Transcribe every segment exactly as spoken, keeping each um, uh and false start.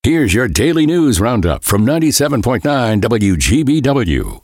Here's your daily news roundup from ninety-seven point nine W G B W.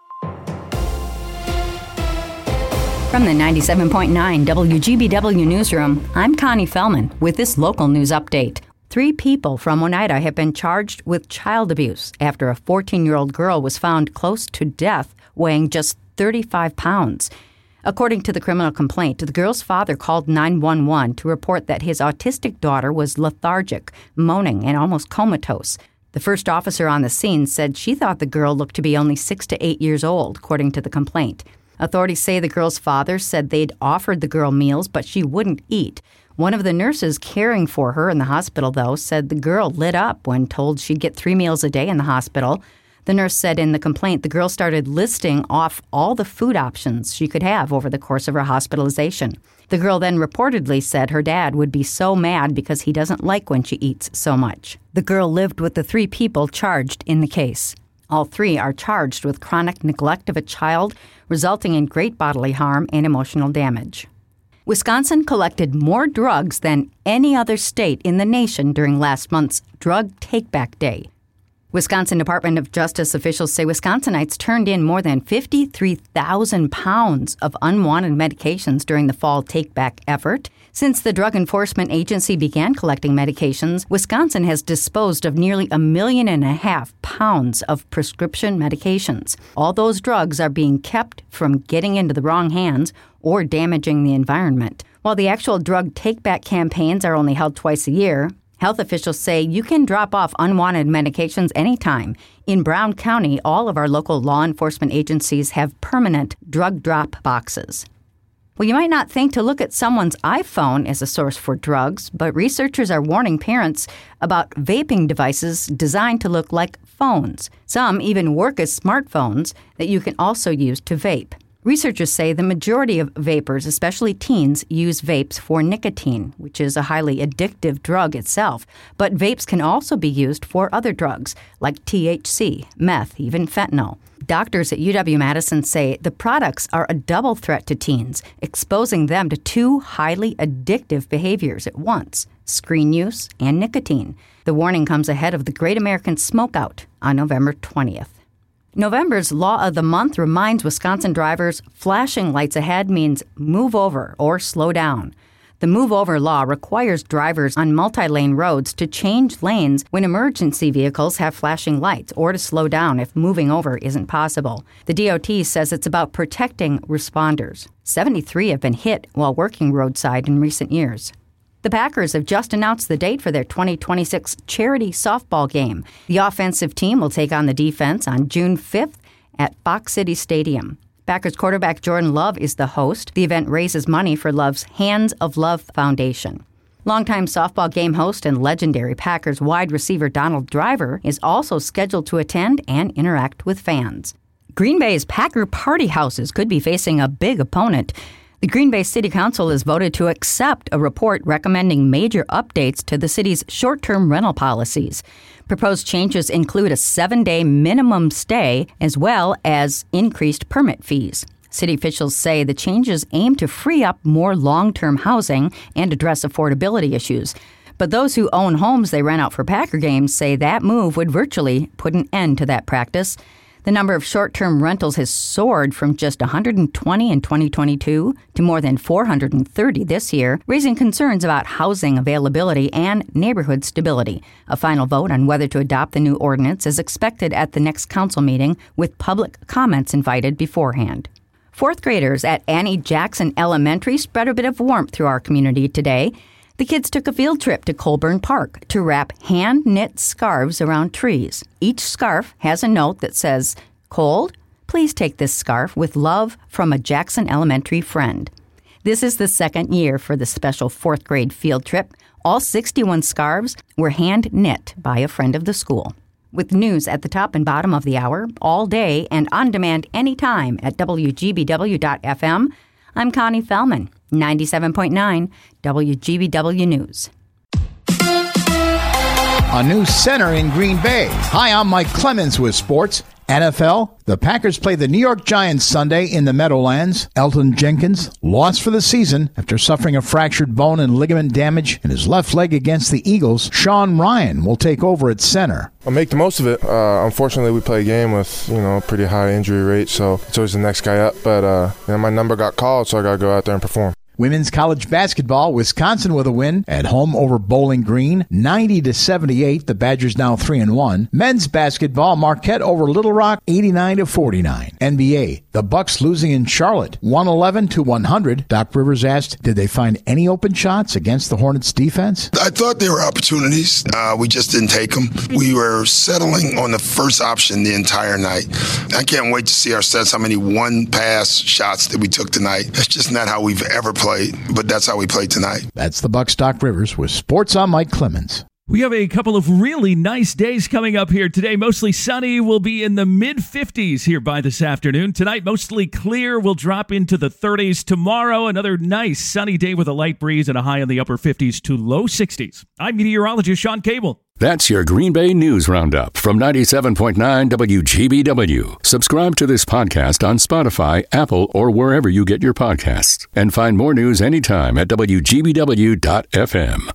From the ninety-seven point nine W G B W newsroom, I'm Connie Fellman with this local news update. Three people from Oneida have been charged with child abuse after a fourteen-year-old girl was found close to death, weighing just thirty-five pounds. According to the criminal complaint, the girl's father called nine one one to report that his autistic daughter was lethargic, moaning, and almost comatose. The first officer on the scene said she thought the girl looked to be only six to eight years old, according to the complaint. Authorities say the girl's father said they'd offered the girl meals, but she wouldn't eat. One of the nurses caring for her in the hospital, though, said the girl lit up when told she'd get three meals a day in the hospital. The nurse said in the complaint the girl started listing off all the food options she could have over the course of her hospitalization. The girl then reportedly said her dad would be so mad because he doesn't like when she eats so much. The girl lived with the three people charged in the case. All three are charged with chronic neglect of a child, resulting in great bodily harm and emotional damage. Wisconsin collected more drugs than any other state in the nation during last month's Drug Take-Back Day. Wisconsin Department of Justice officials say Wisconsinites turned in more than fifty-three thousand pounds of unwanted medications during the fall take-back effort. Since the Drug Enforcement Agency began collecting medications, Wisconsin has disposed of nearly a million and a half pounds of prescription medications. All those drugs are being kept from getting into the wrong hands or damaging the environment. While the actual drug take-back campaigns are only held twice a year, health officials say you can drop off unwanted medications anytime. In Brown County, all of our local law enforcement agencies have permanent drug drop boxes. Well, you might not think to look at someone's iPhone as a source for drugs, but researchers are warning parents about vaping devices designed to look like phones. Some even work as smartphones that you can also use to vape. Researchers say the majority of vapers, especially teens, use vapes for nicotine, which is a highly addictive drug itself. But vapes can also be used for other drugs, like T H C, meth, even fentanyl. Doctors at U W-Madison say the products are a double threat to teens, exposing them to two highly addictive behaviors at once, screen use and nicotine. The warning comes ahead of the Great American Smokeout on November twentieth. November's Law of the Month reminds Wisconsin drivers flashing lights ahead means move over or slow down. The move over law requires drivers on multi-lane roads to change lanes when emergency vehicles have flashing lights or to slow down if moving over isn't possible. The D O T says it's about protecting responders. seventy-three have been hit while working roadside in recent years. The Packers have just announced the date for their twenty twenty-six charity softball game. The offensive team will take on the defense on June fifth at Fox City Stadium. Packers quarterback Jordan Love is the host. The event raises money for Love's Hands of Love Foundation. Longtime softball game host and legendary Packers wide receiver Donald Driver is also scheduled to attend and interact with fans. Green Bay's Packer party houses could be facing a big opponent. The Green Bay City Council has voted to accept a report recommending major updates to the city's short-term rental policies. Proposed changes include a seven-day minimum stay as well as increased permit fees. City officials say the changes aim to free up more long-term housing and address affordability issues. But those who own homes they rent out for Packer games say that move would virtually put an end to that practice. The number of short-term rentals has soared from just one hundred twenty in twenty twenty-two to more than four hundred thirty this year, raising concerns about housing availability and neighborhood stability. A final vote on whether to adopt the new ordinance is expected at the next council meeting, with public comments invited beforehand. Fourth graders at Annie Jackson Elementary spread a bit of warmth through our community today. The kids took a field trip to Colburn Park to wrap hand-knit scarves around trees. Each scarf has a note that says, "Cold? Please take this scarf with love from a Jackson Elementary friend." This is the second year for the special fourth grade field trip. All sixty-one scarves were hand-knit by a friend of the school. With news at the top and bottom of the hour, all day and on demand anytime at W G B W dot F M, I'm Connie Fellman, ninety-seven point nine W G B W News. A new center in Green Bay. Hi, I'm Mike Clemens with sports. N F L, the Packers play the New York Giants Sunday in the Meadowlands. Elton Jenkins lost for the season after suffering a fractured bone and ligament damage in his left leg against the Eagles. Sean Ryan will take over at center. I'll make the most of it. Uh, unfortunately, we play a game with, you know, a pretty high injury rate, so it's always the next guy up. But uh, you know, my number got called, so I got to go out there and perform. Women's college basketball, Wisconsin with a win at home over Bowling Green, ninety to seventy-eight. The Badgers now three and one. Men's basketball, Marquette over Little Rock, eighty-nine to forty-nine. N B A, the Bucks losing in Charlotte, one eleven to one hundred. Doc Rivers asked, did they find any open shots against the Hornets defense? I thought there were opportunities. Uh, we just didn't take them. We were settling on the first option the entire night. I can't wait to see our stats, how many one-pass shots that we took tonight. That's just not how we've ever played. But that's how we play tonight. That's the Bucks' Doc Rivers with Sports on Mike Clemens. We have a couple of really nice days coming up here today. Mostly sunny. We'll be in the mid fifties here by this afternoon. Tonight, mostly clear. We'll drop into the thirties. Tomorrow, another nice sunny day with a light breeze and a high in the upper fifties to low sixties. I'm meteorologist Sean Cable. That's your Green Bay News Roundup from ninety-seven point nine W G B W. Subscribe to this podcast on Spotify, Apple, or wherever you get your podcasts. And find more news anytime at W G B W dot F M.